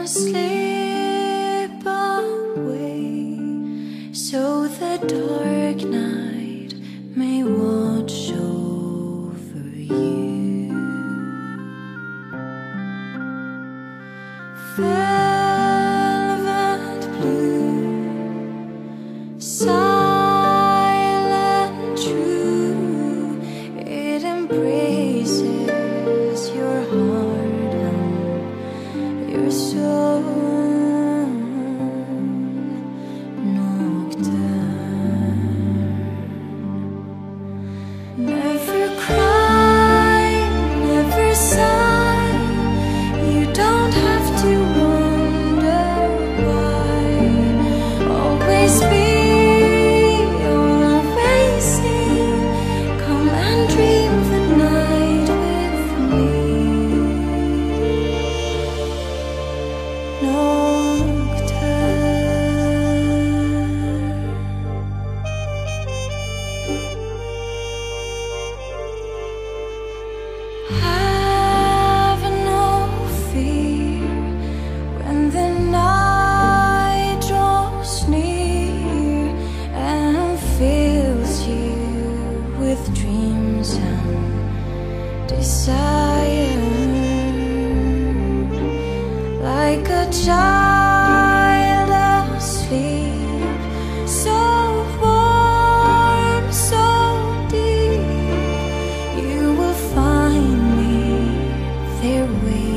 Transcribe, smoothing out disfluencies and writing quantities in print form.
slip away, so the dark night may watch over you. Velvet blue, silent true, it embraces your heart and your soul. Never cry, never sigh. You don't have to wonder why. Always be, always see. Come and dream the night with me. Have no fear when the night draws near and fills you with dreams and desire. Like a child asleep, so warm, so deep, you will find me there waiting.